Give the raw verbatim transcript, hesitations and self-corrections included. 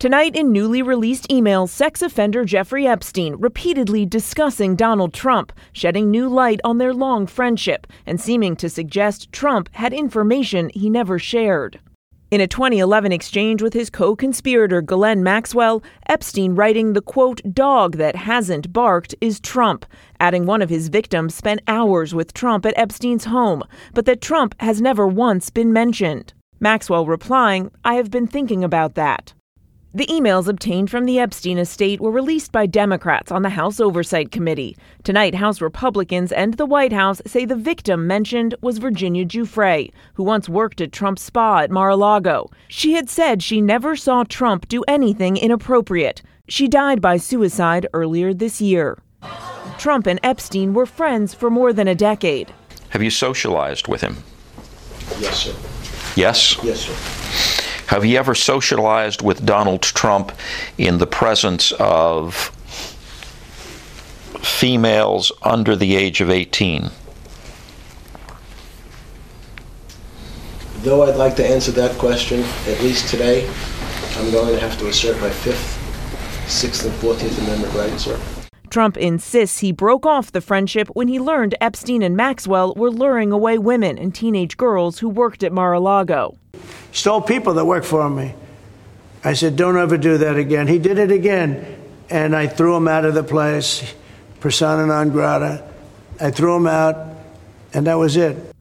Tonight, in newly released emails, sex offender Jeffrey Epstein repeatedly discussing Donald Trump, shedding new light on their long friendship and seeming to suggest Trump had information he never shared. In a twenty eleven exchange with his co-conspirator Ghislaine Maxwell, Epstein writing the, quote, dog that hasn't barked is Trump, adding one of his victims spent hours with Trump at Epstein's home, but that Trump has never once been mentioned. Maxwell replying, I have been thinking about that. The emails obtained from the Epstein estate were released by Democrats on the House Oversight Committee. Tonight, House Republicans and the White House say the victim mentioned was Virginia Giuffre, who once worked at Trump's spa at Mar-a-Lago. She had said she never saw Trump do anything inappropriate. She died by suicide earlier this year. Trump and Epstein were friends for more than a decade. Have you socialized with him? Yes, sir. Yes? Yes, sir. Have you ever socialized with Donald Trump in the presence of females under the age of eighteen? Though I'd like to answer that question, at least today, I'm going to have to assert my Fifth, Sixth, and Fourteenth Amendment rights, sir. Trump insists he broke off the friendship when he learned Epstein and Maxwell were luring away women and teenage girls who worked at Mar-a-Lago. Stole people that worked for me. I said, don't ever do that again. He did it again, and I threw him out of the place, persona non grata. I threw him out, and that was it.